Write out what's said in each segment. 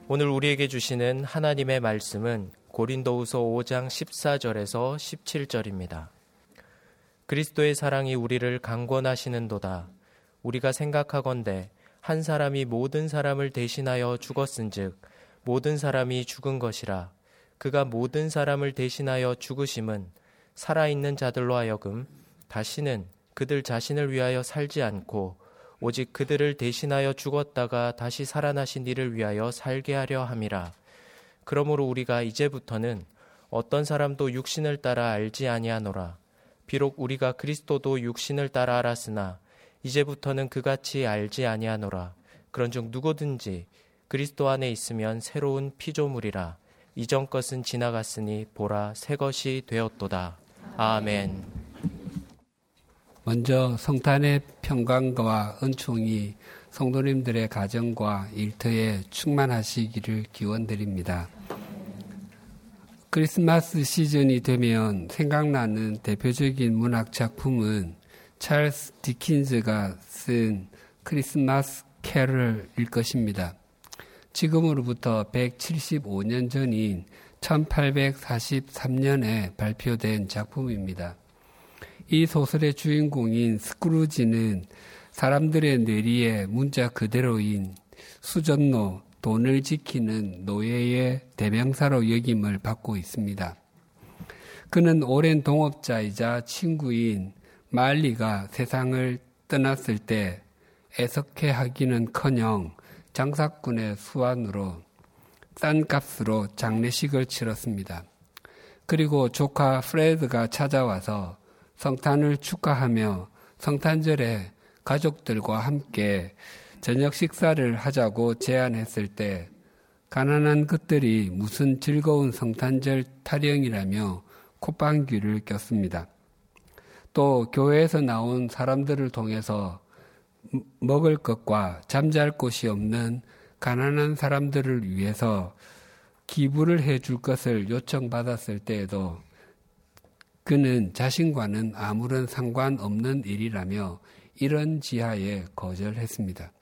오늘 우리에게 주시는 하나님의 말씀은 고린도후서 5장 14절에서 17절입니다. 그리스도의 사랑이 우리를 강권하시는도다. 우리가 생각하건대 한 사람이 모든 사람을 대신하여 죽었은즉 모든 사람이 죽은 것이라. 그가 모든 사람을 대신하여 죽으심은 살아있는 자들로 하여금 다시는 그들 자신을 위하여 살지 않고 오직 그들을 대신하여 죽었다가 다시 살아나신 이를 위하여 살게 하려 함이라. 그러므로 우리가 이제부터는 어떤 사람도 육신을 따라 알지 아니하노라. 비록 우리가 그리스도도 육신을 따라 알았으나 이제부터는 그같이 알지 아니하노라. 그런즉 누구든지 그리스도 안에 있으면 새로운 피조물이라. 이전 것은 지나갔으니 보라 새 것이 되었도다. 아멘. 먼저 성탄의 평강과 은총이 성도님들의 가정과 일터에 충만하시기를 기원드립니다. 크리스마스 시즌이 되면 생각나는 대표적인 문학 작품은 찰스 디킨즈가 쓴 크리스마스 캐럴일 것입니다. 지금으로부터 175년 전인 1843년에 발표된 작품입니다. 이 소설의 주인공인 스크루지는 사람들의 뇌리에 문자 그대로인 수전노, 돈을 지키는 노예의 대명사로 여김을 받고 있습니다. 그는 오랜 동업자이자 친구인 말리가 세상을 떠났을 때 애석해하기는커녕 장사꾼의 수완으로 싼 값으로 장례식을 치렀습니다. 그리고 조카 프레드가 찾아와서 성탄을 축하하며 성탄절에 가족들과 함께 저녁 식사를 하자고 제안했을 때 가난한 것들이 무슨 즐거운 성탄절 타령이라며 콧방귀를 꼈습니다. 또 교회에서 나온 사람들을 통해서 먹을 것과 잠잘 곳이 없는 가난한 사람들을 위해서 기부를 해줄 것을 요청받았을 때에도 그는 자신과는 아무런 상관없는 일이라며 이런 지하에 거절했습니다.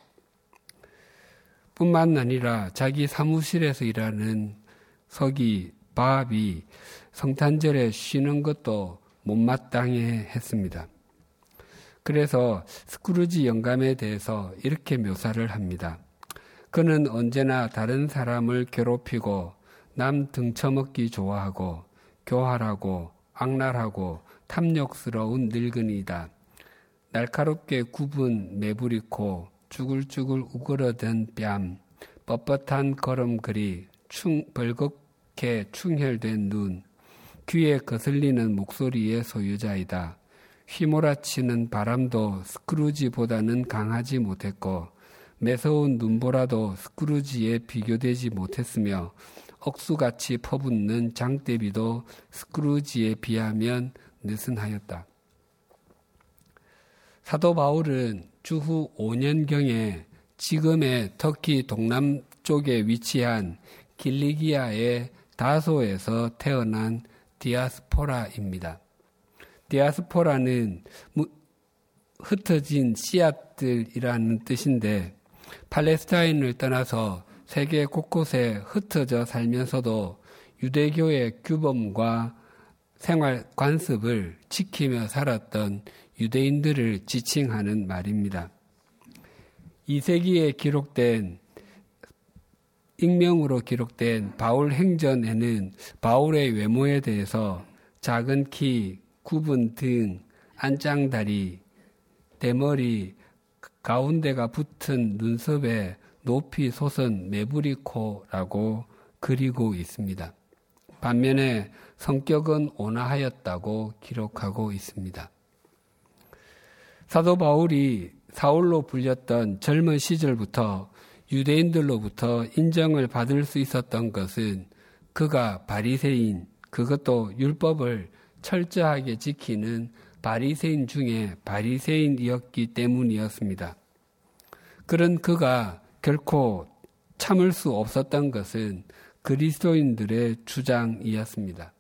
뿐만 아니라 자기 사무실에서 일하는 서기 밥이 성탄절에 쉬는 것도 못마땅해 했습니다. 그래서 스크루지 영감에 대해서 이렇게 묘사를 합니다. 그는 언제나 다른 사람을 괴롭히고 남 등쳐먹기 좋아하고 교활하고 악랄하고 탐욕스러운 늙은이다. 날카롭게 굽은 매부리코, 쭈글쭈글 우그러든 뺨, 뻣뻣한 걸음걸이, 벌겋게 충혈된 눈, 귀에 거슬리는 목소리의 소유자이다. 휘몰아치는 바람도 스크루지보다는 강하지 못했고 매서운 눈보라도 스크루지에 비교되지 못했으며 억수같이 퍼붓는 장대비도 스크루지에 비하면 느슨하였다. 사도 바울은 주후 5년경에 지금의 터키 동남쪽에 위치한 길리기아의 다소에서 태어난 디아스포라입니다. 디아스포라는 흩어진 씨앗들이라는 뜻인데 팔레스타인을 떠나서 세계 곳곳에 흩어져 살면서도 유대교의 규범과 생활 관습을 지키며 살았던 유대인들을 지칭하는 말입니다. 2세기에 기록된 익명으로 기록된 바울 행전에는 바울의 외모에 대해서 작은 키, 굽은 등, 안짱다리, 대머리, 가운데가 붙은 눈썹에 높이 솟은 매부리코라고 그리고 있습니다. 반면에 성격은 온화하였다고 기록하고 있습니다. 사도 바울이 사울로 불렸던 젊은 시절부터 유대인들로부터 인정을 받을 수 있었던 것은 그가 바리새인, 그것도 율법을 철저하게 지키는 바리새인 중에 바리새인이었기 때문이었습니다. 그런 그가 결코 참을 수 없었던 것은 그리스도인들의 주장이었습니다.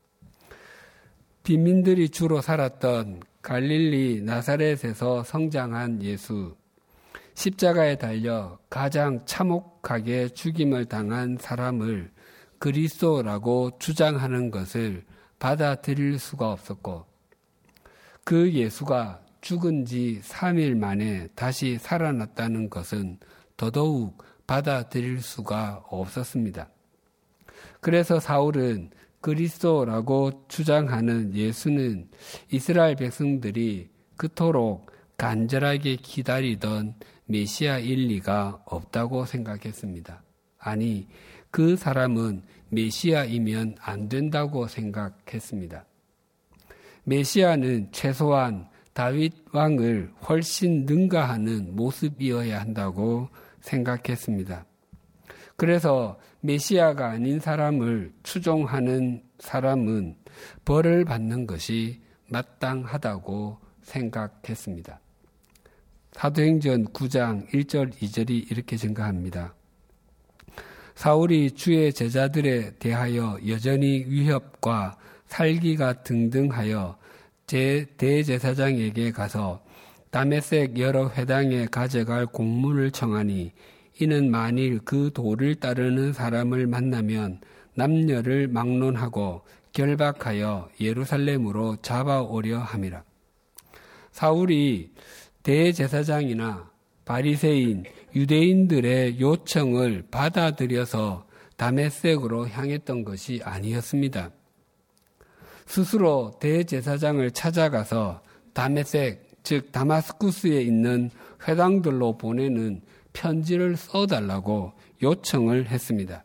빈민들이 주로 살았던 갈릴리 나사렛에서 성장한 예수, 십자가에 달려 가장 참혹하게 죽임을 당한 사람을 그리스도라고 주장하는 것을 받아들일 수가 없었고, 그 예수가 죽은 지 3일 만에 다시 살아났다는 것은 더더욱 받아들일 수가 없었습니다. 그래서 사울은 그리스도라고 주장하는 예수는 이스라엘 백성들이 그토록 간절하게 기다리던 메시아일 리가 없다고 생각했습니다. 아니, 그 사람은 메시아이면 안 된다고 생각했습니다. 메시아는 최소한 다윗 왕을 훨씬 능가하는 모습이어야 한다고 생각했습니다. 그래서 메시아가 아닌 사람을 추종하는 사람은 벌을 받는 것이 마땅하다고 생각했습니다. 사도행전 9장 1절 2절이 이렇게 증가합니다. 사울이 주의 제자들에 대하여 여전히 위협과 살기가 등등하여 대제사장에게 가서 다메섹 여러 회당에 가져갈 공문을 청하니, 이는 만일 그 도를 따르는 사람을 만나면 남녀를 막론하고 결박하여 예루살렘으로 잡아오려 함이라. 사울이 대제사장이나 바리새인, 유대인들의 요청을 받아들여서 다메섹으로 향했던 것이 아니었습니다. 스스로 대제사장을 찾아가서 다메섹, 즉 다마스쿠스에 있는 회당들로 보내는 편지를 써달라고 요청을 했습니다.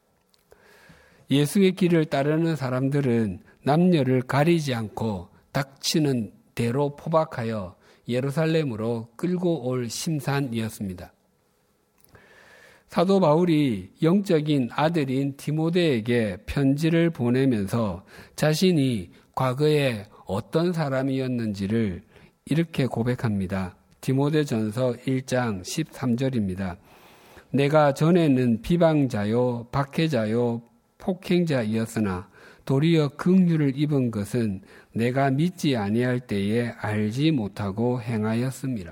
예수의 길을 따르는 사람들은 남녀를 가리지 않고 닥치는 대로 포박하여 예루살렘으로 끌고 올 심산이었습니다. 사도 바울이 영적인 아들인 디모데에게 편지를 보내면서 자신이 과거에 어떤 사람이었는지를 이렇게 고백합니다. 디모데전서 1장 13절입니다. 내가 전에는 비방자요, 박해자요, 폭행자이었으나 도리어 긍휼을 입은 것은 내가 믿지 아니할 때에 알지 못하고 행하였습니다.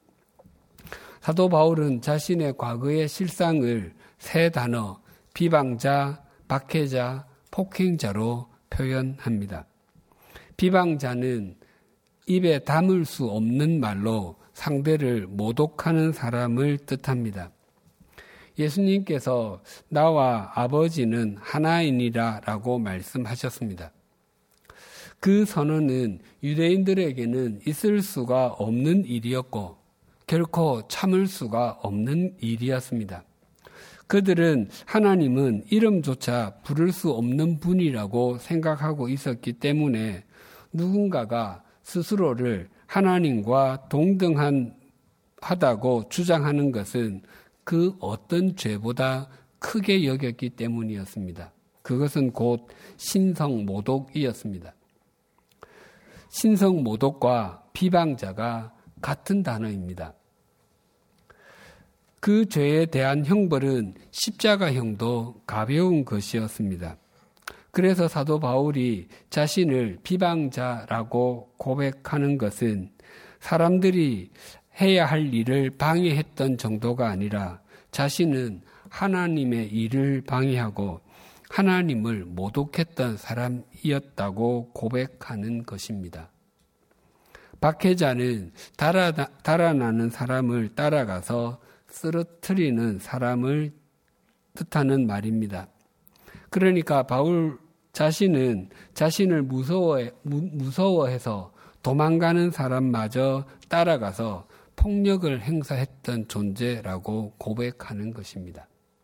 사도 바울은 자신의 과거의 실상을 세 단어, 비방자, 박해자, 폭행자로 표현합니다. 비방자는 입에 담을 수 없는 말로 상대를 모독하는 사람을 뜻합니다. 예수님께서 나와 아버지는 하나이니라 라고 말씀하셨습니다. 그 선언은 유대인들에게는 있을 수가 없는 일이었고 결코 참을 수가 없는 일이었습니다. 그들은 하나님은 이름조차 부를 수 없는 분이라고 생각하고 있었기 때문에 누군가가 스스로를 하나님과 동등하다고 주장하는 것은 그 어떤 죄보다 크게 여겼기 때문이었습니다. 그것은 곧 신성모독이었습니다. 신성모독과 비방자가 같은 단어입니다. 그 죄에 대한 형벌은 십자가형도 가벼운 것이었습니다. 그래서 사도 바울이 자신을 비방자라고 고백하는 것은 사람들이 해야 할 일을 방해했던 정도가 아니라 자신은 하나님의 일을 방해하고 하나님을 모독했던 사람이었다고 고백하는 것입니다. 박해자는 달아나는 사람을 따라가서 쓰러뜨리는 사람을 뜻하는 말입니다. 그러니까 바울 자신은 자신을 무서워해서 도망가는 사람마저 따라가서 폭력을 행사했던 존재라고 고백하는 것입니다.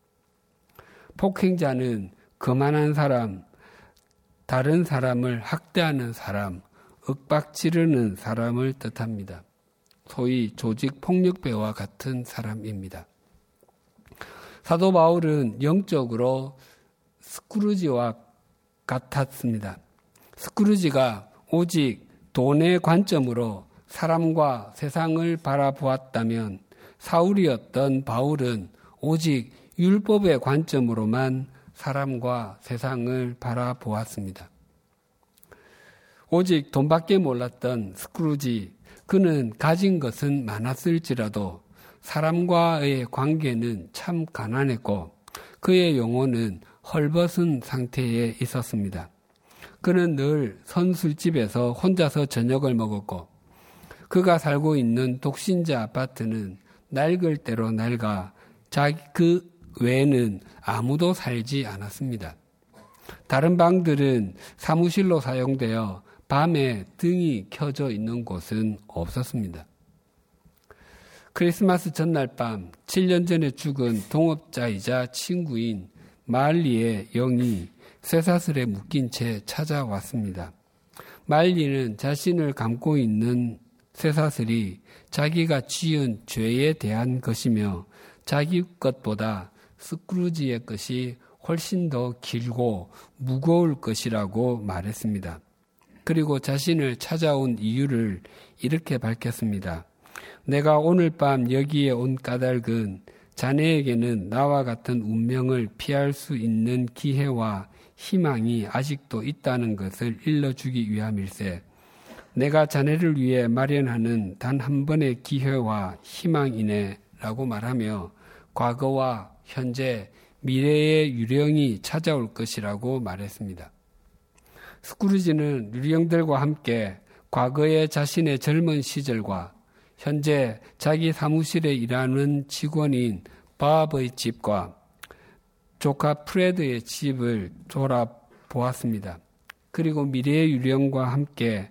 폭행자는 거만한 사람, 다른 사람을 학대하는 사람, 윽박지르는 사람을 뜻합니다. 소위 조직 폭력배와 같은 사람입니다. 사도 바울은 영적으로 스크루지와 같았습니다. 스크루지가 오직 돈의 관점으로 사람과 세상을 바라보았다면 사울이었던 바울은 오직 율법의 관점으로만 사람과 세상을 바라보았습니다. 오직 돈밖에 몰랐던 스크루지, 그는 가진 것은 많았을지라도 사람과의 관계는 참 가난했고 그의 영혼은 헐벗은 상태에 있었습니다. 그는 늘 선술집에서 혼자서 저녁을 먹었고 그가 살고 있는 독신자 아파트는 낡을 대로 낡아 그 외에는 아무도 살지 않았습니다. 다른 방들은 사무실로 사용되어 밤에 등이 켜져 있는 곳은 없었습니다. 크리스마스 전날 밤 7년 전에 죽은 동업자이자 친구인 말리의 영이 쇠사슬에 묶인 채 찾아왔습니다. 말리는 자신을 감고 있는 쇠사슬이 자기가 지은 죄에 대한 것이며 자기 것보다 스크루지의 것이 훨씬 더 길고 무거울 것이라고 말했습니다. 그리고 자신을 찾아온 이유를 이렇게 밝혔습니다. 내가 오늘 밤 여기에 온 까닭은 자네에게는 나와 같은 운명을 피할 수 있는 기회와 희망이 아직도 있다는 것을 일러주기 위함일세. 내가 자네를 위해 마련하는 단 한 번의 기회와 희망이네 라고 말하며 과거와 현재, 미래의 유령이 찾아올 것이라고 말했습니다. 스크루지는 유령들과 함께 과거의 자신의 젊은 시절과 현재 자기 사무실에 일하는 직원인 밥의 집과 조카 프레드의 집을 돌아보았습니다. 그리고 미래의 유령과 함께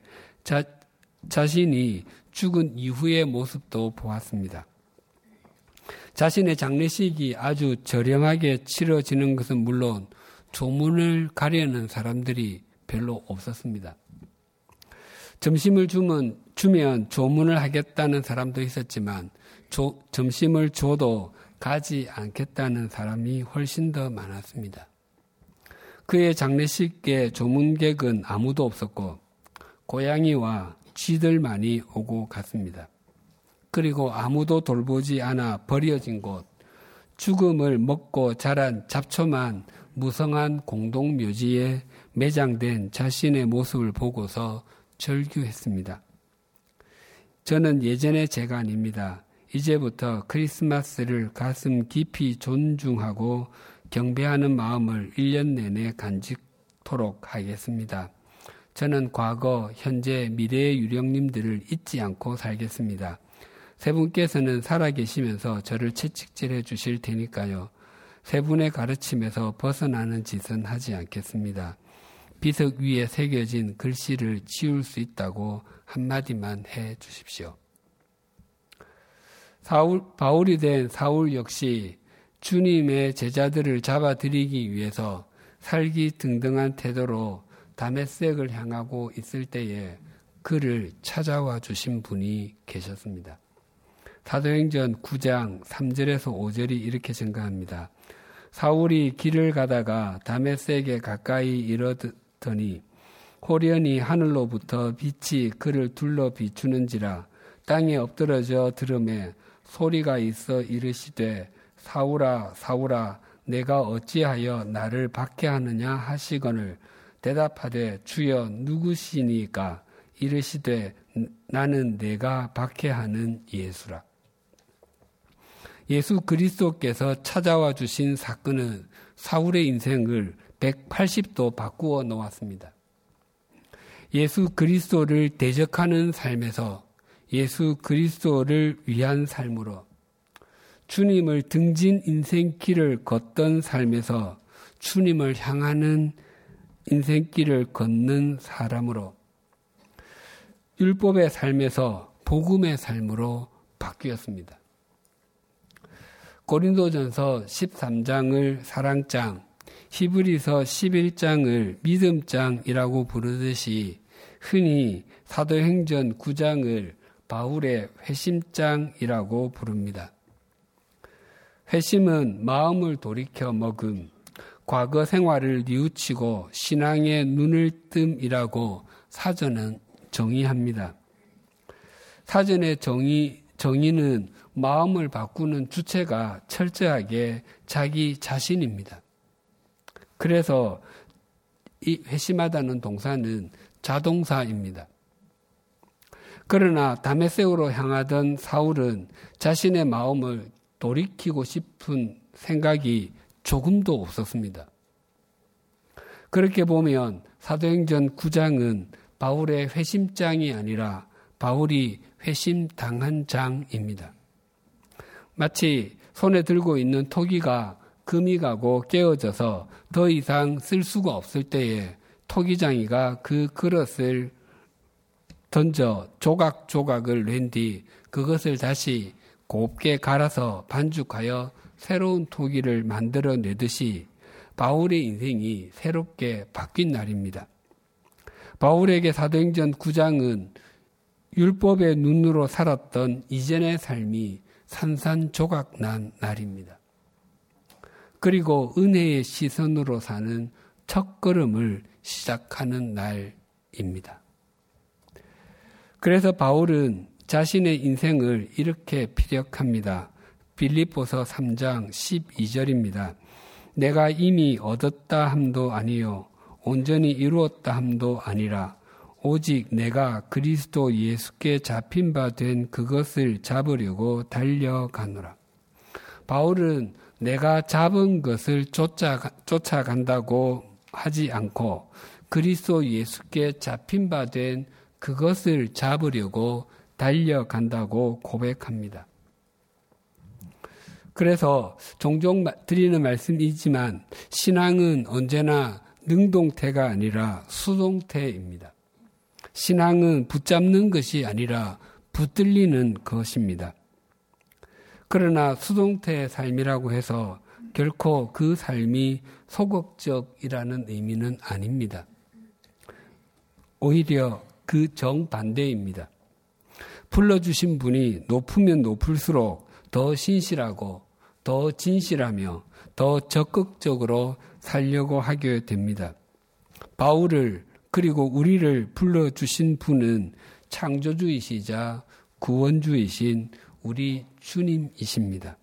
자신이 죽은 이후의 모습도 보았습니다. 자신의 장례식이 아주 저렴하게 치러지는 것은 물론 조문을 가려는 사람들이 별로 없었습니다. 점심을 주면 조문을 하겠다는 사람도 있었지만 점심을 줘도 가지 않겠다는 사람이 훨씬 더 많았습니다. 그의 장례식에 조문객은 아무도 없었고 고양이와 쥐들만이 오고 갔습니다. 그리고 아무도 돌보지 않아 버려진 곳, 죽음을 먹고 자란 잡초만 무성한 공동묘지에 매장된 자신의 모습을 보고서 절규했습니다. 저는 예전의 제가 아닙니다. 이제부터 크리스마스를 가슴 깊이 존중하고 경배하는 마음을 1년 내내 간직토록 하겠습니다. 저는 과거, 현재, 미래의 유령님들을 잊지 않고 살겠습니다. 세 분께서는 살아계시면서 저를 채찍질해 주실 테니까요. 세 분의 가르침에서 벗어나는 짓은 하지 않겠습니다. 비석 위에 새겨진 글씨를 지울 수 있다고 한마디만 해 주십시오. 바울이 된 사울 역시 주님의 제자들을 잡아들이기 위해서 살기등등한 태도로 다메섹을 향하고 있을 때에 그를 찾아와 주신 분이 계셨습니다. 사도행전 9장 3절에서 5절이 이렇게 증가합니다. 사울이 길을 가다가 다메섹에 가까이 이르더니 호련히 하늘로부터 빛이 그를 둘러 비추는지라 땅에 엎드러져 들음에 소리가 있어 이르시되 사울아 사울아 내가 어찌하여 나를 박해하느냐 하시거늘 대답하되 주여 누구시니까 이르시되 나는 내가 박해하는 예수라. 예수 그리스도께서 찾아와 주신 사건은 사울의 인생을 180도 바꾸어 놓았습니다. 예수 그리스도를 대적하는 삶에서 예수 그리스도를 위한 삶으로 주님을 등진 인생길을 걷던 삶에서 주님을 향하는 인생길을 걷는 사람으로 율법의 삶에서 복음의 삶으로 바뀌었습니다. 고린도전서 13장을 사랑장, 히브리서 11장을 믿음장이라고 부르듯이 흔히 사도행전 9장을 바울의 회심장이라고 부릅니다. 회심은 마음을 돌이켜 먹음, 과거 생활을 뉘우치고 신앙의 눈을 뜸이라고 사전은 정의합니다. 사전의 정의는 마음을 바꾸는 주체가 철저하게 자기 자신입니다. 그래서 이 회심하다는 동사는 자동사입니다. 그러나 다메섹으로 향하던 사울은 자신의 마음을 돌이키고 싶은 생각이 조금도 없었습니다. 그렇게 보면 사도행전 9장은 바울의 회심장이 아니라 바울이 회심당한 장입니다. 마치 손에 들고 있는 토기가 금이 가고 깨어져서 더 이상 쓸 수가 없을 때에 토기장이가 그 그릇을 던져 조각조각을 낸 뒤 그것을 다시 곱게 갈아서 반죽하여 새로운 토기를 만들어내듯이 바울의 인생이 새롭게 바뀐 날입니다. 바울에게 사도행전 9장은 율법의 눈으로 살았던 이전의 삶이 산산조각 난 날입니다. 그리고 은혜의 시선으로 사는 첫걸음을 시작하는 날입니다. 그래서 바울은 자신의 인생을 이렇게 피력합니다. 빌립보서 3장 12절입니다. 내가 이미 얻었다 함도 아니요 온전히 이루었다 함도 아니라 오직 내가 그리스도 예수께 잡힌 바 된 그것을 잡으려고 달려가노라. 바울은 내가 잡은 것을 쫓아간다고 하지 않고 그리스도 예수께 잡힌 바 된 그것을 잡으려고 달려간다고 고백합니다. 그래서 종종 드리는 말씀이지만 신앙은 언제나 능동태가 아니라 수동태입니다. 신앙은 붙잡는 것이 아니라 붙들리는 것입니다. 그러나 수동태의 삶이라고 해서 결코 그 삶이 소극적이라는 의미는 아닙니다. 오히려 그 정반대입니다. 불러주신 분이 높으면 높을수록 더 신실하고 더 진실하며 더 적극적으로 살려고 하게 됩니다. 바울을 그리고 우리를 불러주신 분은 창조주이시자 구원주이신 우리 주님이십니다.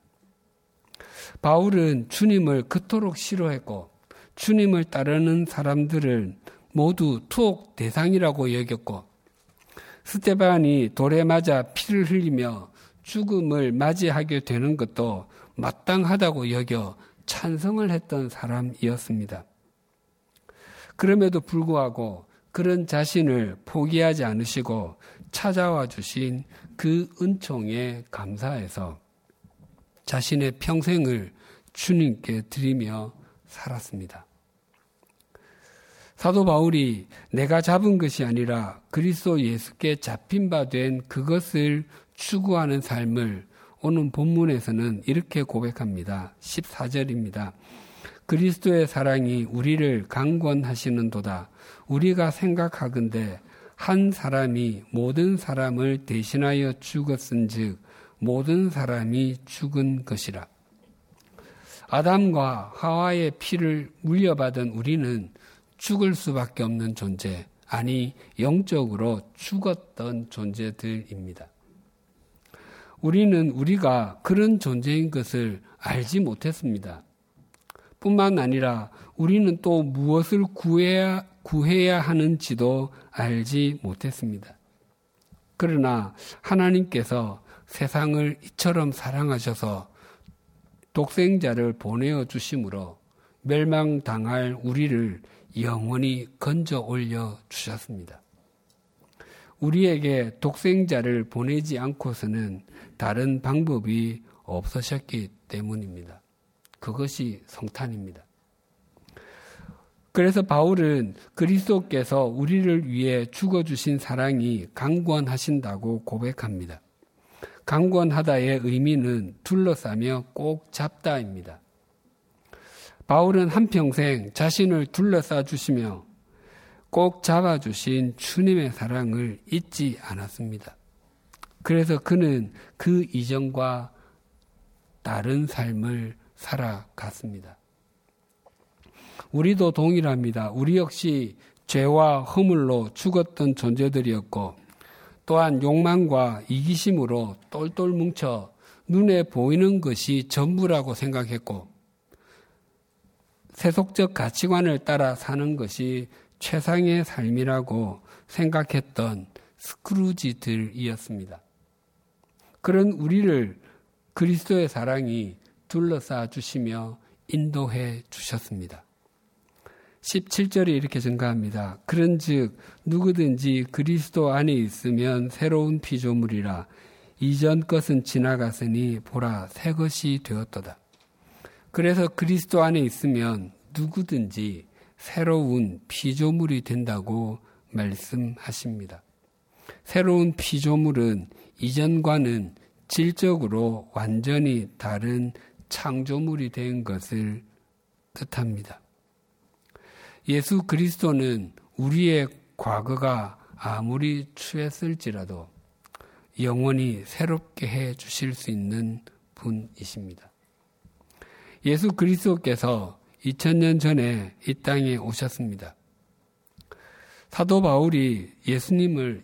바울은 주님을 그토록 싫어했고 주님을 따르는 사람들을 모두 투옥 대상이라고 여겼고 스데반이 돌에 맞아 피를 흘리며 죽음을 맞이하게 되는 것도 마땅하다고 여겨 찬성을 했던 사람이었습니다. 그럼에도 불구하고 그런 자신을 포기하지 않으시고 찾아와 주신 그 은총에 감사해서 자신의 평생을 주님께 드리며 살았습니다. 사도 바울이 내가 잡은 것이 아니라 그리스도 예수께 잡힌 바 된 그것을 추구하는 삶을 오늘 본문에서는 이렇게 고백합니다. 14절입니다. 그리스도의 사랑이 우리를 강권하시는도다. 우리가 생각하건대 한 사람이 모든 사람을 대신하여 죽었은즉 모든 사람이 죽은 것이라. 아담과 하와의 피를 물려받은 우리는 죽을 수밖에 없는 존재, 아니 영적으로 죽었던 존재들입니다. 우리는 우리가 그런 존재인 것을 알지 못했습니다. 뿐만 아니라 우리는 또 무엇을 구해야 하는지도 알지 못했습니다. 그러나 하나님께서 세상을 이처럼 사랑하셔서 독생자를 보내어 주심으로 멸망당할 우리를 영원히 건져 올려 주셨습니다. 우리에게 독생자를 보내지 않고서는 다른 방법이 없으셨기 때문입니다. 그것이 성탄입니다. 그래서 바울은 그리스도께서 우리를 위해 죽어주신 사랑이 강권하신다고 고백합니다. 강권하다의 의미는 둘러싸며 꼭 잡다입니다. 바울은 한평생 자신을 둘러싸 주시며 꼭 잡아주신 주님의 사랑을 잊지 않았습니다. 그래서 그는 그 이전과 다른 삶을 살아갔습니다. 우리도 동일합니다. 우리 역시 죄와 허물로 죽었던 존재들이었고 또한 욕망과 이기심으로 똘똘 뭉쳐 눈에 보이는 것이 전부라고 생각했고 세속적 가치관을 따라 사는 것이 최상의 삶이라고 생각했던 스크루지들이었습니다. 그런 우리를 그리스도의 사랑이 둘러싸 주시며 인도해 주셨습니다. 17절에 이렇게 증가합니다. 그런즉 누구든지 그리스도 안에 있으면 새로운 피조물이라 이전 것은 지나갔으니 보라 새 것이 되었도다. 그래서 그리스도 안에 있으면 누구든지 새로운 피조물이 된다고 말씀하십니다. 새로운 피조물은 이전과는 질적으로 완전히 다른 창조물이 된 것을 뜻합니다. 예수 그리스도는 우리의 과거가 아무리 추했을지라도 영원히 새롭게 해 주실 수 있는 분이십니다. 예수 그리스도께서 2000년 전에 이 땅에 오셨습니다. 사도 바울이 예수님을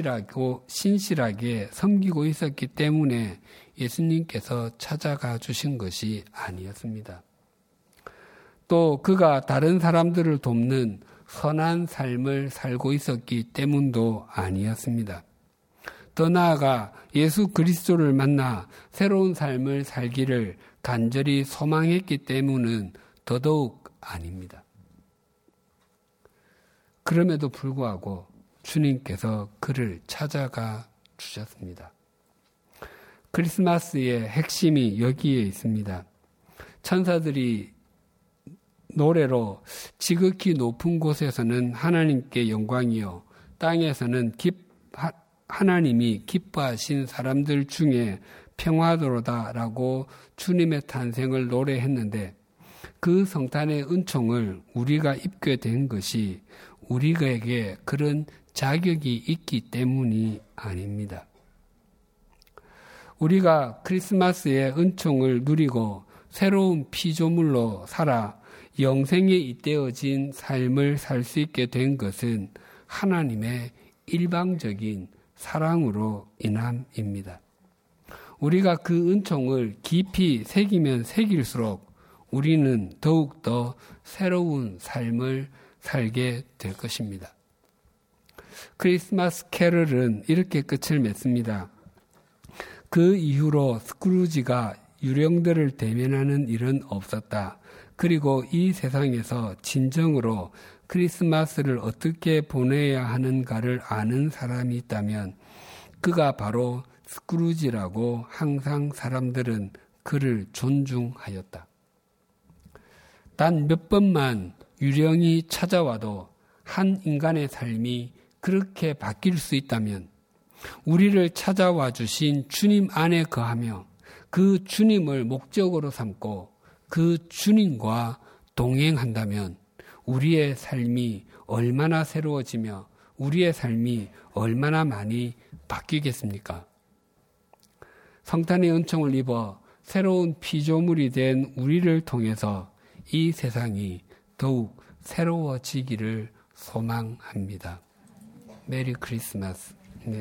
신실하게 섬기고 있었기 때문에 예수님께서 찾아가 주신 것이 아니었습니다. 또 그가 다른 사람들을 돕는 선한 삶을 살고 있었기 때문도 아니었습니다. 더 나아가 예수 그리스도를 만나 새로운 삶을 살기를 간절히 소망했기 때문은 더더욱 아닙니다. 그럼에도 불구하고 주님께서 그를 찾아가 주셨습니다. 크리스마스의 핵심이 여기에 있습니다. 천사들이 노래로 지극히 높은 곳에서는 하나님께 영광이요 땅에서는 하나님이 기뻐하신 사람들 중에 평화도로다라고 주님의 탄생을 노래했는데 그 성탄의 은총을 우리가 입게 된 것이 우리에게 그런 자격이 있기 때문이 아닙니다. 우리가 크리스마스의 은총을 누리고 새로운 피조물로 살아 영생에 잇대어진 삶을 살 수 있게 된 것은 하나님의 일방적인 사랑으로 인함입니다. 우리가 그 은총을 깊이 새기면 새길수록 우리는 더욱더 새로운 삶을 살게 될 것입니다. 크리스마스 캐럴은 이렇게 끝을 맺습니다. 그 이후로 스크루지가 유령들을 대면하는 일은 없었다. 그리고 이 세상에서 진정으로 크리스마스를 어떻게 보내야 하는가를 아는 사람이 있다면 그가 바로 스크루지라고 항상 사람들은 그를 존중하였다. 단 몇 번만 유령이 찾아와도 한 인간의 삶이 그렇게 바뀔 수 있다면 우리를 찾아와 주신 주님 안에 거하며 그 주님을 목적으로 삼고 그 주님과 동행한다면 우리의 삶이 얼마나 새로워지며 우리의 삶이 얼마나 많이 바뀌겠습니까? 성탄의 은총을 입어 새로운 피조물이 된 우리를 통해서 이 세상이 더욱 새로워지기를 소망합니다. 메리 크리스마스. 네.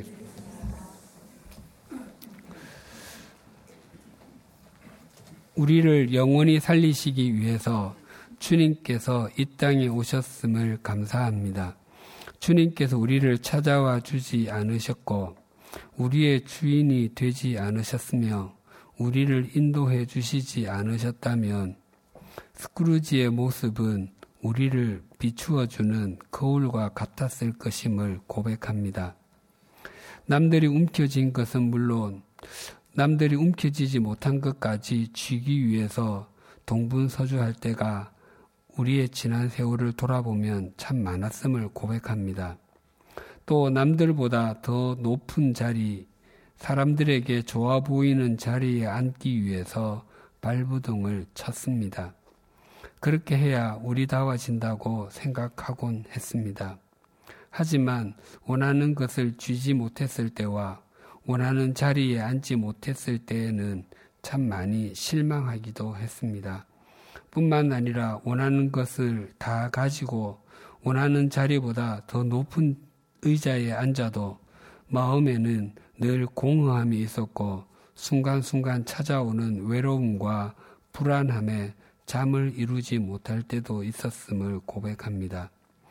우리를 영원히 살리시기 위해서 주님께서 이 땅에 오셨음을 감사합니다. 주님께서 우리를 찾아와 주지 않으셨고 우리의 주인이 되지 않으셨으며 우리를 인도해 주시지 않으셨다면 스크루지의 모습은 우리를 비추어주는 거울과 같았을 것임을 고백합니다. 남들이 움켜쥔 것은 물론 남들이 움켜쥐지 못한 것까지 쥐기 위해서 동분서주할 때가 우리의 지난 세월을 돌아보면 참 많았음을 고백합니다. 또 남들보다 더 높은 자리, 사람들에게 좋아 보이는 자리에 앉기 위해서 발부동을 쳤습니다. 그렇게 해야 우리다워진다고 생각하곤 했습니다. 하지만 원하는 것을 쥐지 못했을 때와 원하는 자리에 앉지 못했을 때에는 참 많이 실망하기도 했습니다. 뿐만 아니라 원하는 것을 다 가지고 원하는 자리보다 더 높은 의자에 앉아도 마음에는 늘 공허함이 있었고 순간순간 찾아오는 외로움과 불안함에 잠을 이루지 못할 때도 있었음을 고백합니다.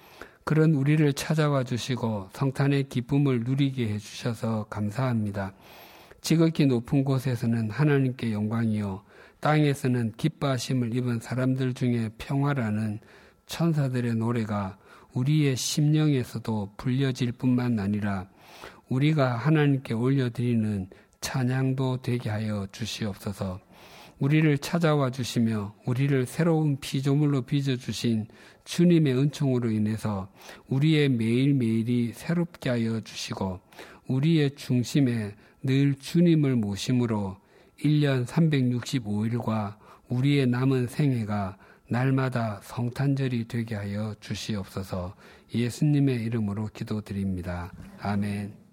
그런 우리를 찾아와 주시고 성탄의 기쁨을 누리게 해주셔서 감사합니다. 지극히 높은 곳에서는 하나님께 영광이요 땅에서는 기뻐하심을 입은 사람들 중에 평화라는 천사들의 노래가 우리의 심령에서도 불려질 뿐만 아니라 우리가 하나님께 올려드리는 찬양도 되게 하여 주시옵소서. 우리를 찾아와 주시며 우리를 새로운 피조물로 빚어주신 주님의 은총으로 인해서 우리의 매일매일이 새롭게 하여 주시고 우리의 중심에 늘 주님을 모심으로 1년 365일과 우리의 남은 생애가 날마다 성탄절이 되게 하여 주시옵소서. 예수님의 이름으로 기도드립니다. 아멘.